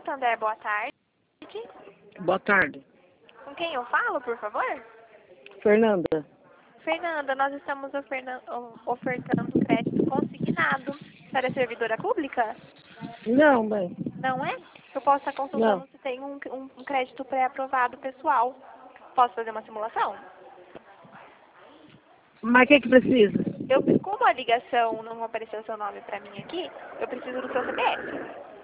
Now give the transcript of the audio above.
Santander, boa tarde. Boa tarde. Com quem eu falo, por favor? Fernanda. Fernanda, nós estamos ofertando crédito consignado para a servidora pública? Não, mãe. Não é? Eu posso estar consultando Não. se tem um crédito pré-aprovado pessoal. Posso fazer uma simulação? Mas o que precisa? Como a ligação não apareceu seu nome para mim aqui, eu preciso do seu CPF.